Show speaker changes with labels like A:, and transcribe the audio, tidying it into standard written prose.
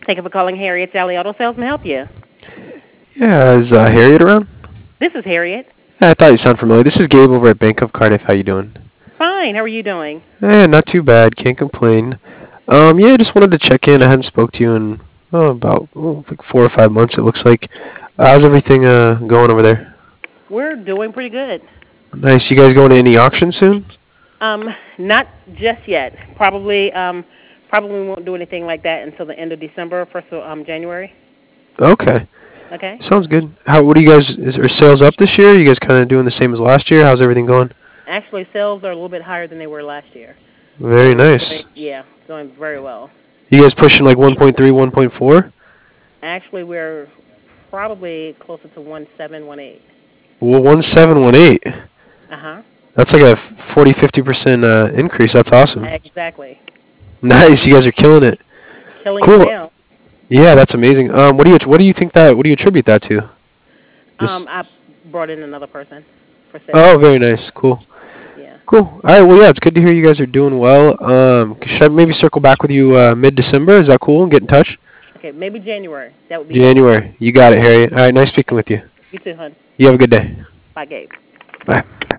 A: Thank you for calling Harriet Sally Auto Sales. May I help you?
B: Yeah, is Harriet around?
A: This is Harriet.
B: Yeah, I thought you sound familiar. This is Gabe over at Bank of Cardiff. How you doing?
A: Fine. How are you doing?
B: Not too bad. Can't complain. Yeah, just wanted to check in. I hadn't spoke to you in about like 4 or 5 months. It looks like. How's everything going over there?
A: We're doing pretty good.
B: Nice. You guys going to any auction soon?
A: Not just yet. Probably we won't do anything like that until the end of December, first of January.
B: Okay,
A: Okay.
B: sounds good. How? What do you guys? Are sales up this year? You guys kind of doing the same as last year? How's everything going?
A: Actually, sales are a little bit higher than they were last year. So
B: Very
A: we're doing,
B: nice.
A: yeah, doing very well.
B: You guys pushing like 1.3, 1.4?
A: Actually, we're probably closer to 1718.
B: Well, 1718.
A: Uh huh.
B: That's like a 40, 50% increase. That's awesome.
A: Exactly.
B: Nice. You guys are killing it.
A: Killing it
B: Cool.
A: now.
B: Yeah, that's amazing. What do you think that? What do you attribute that to? Just.
A: I brought in another person for sales.
B: Oh, very nice. Cool.
A: Yeah.
B: Cool. All right. Well, yeah, it's good to hear you guys are doing well. Should I maybe circle back with you mid-December? Is that cool? And get in touch.
A: Okay, maybe January. That would be better.
B: January. You got it, Harry. All right. Nice speaking with you.
A: You too, hon.
B: You have a good day.
A: Bye, Gabe.
B: Bye.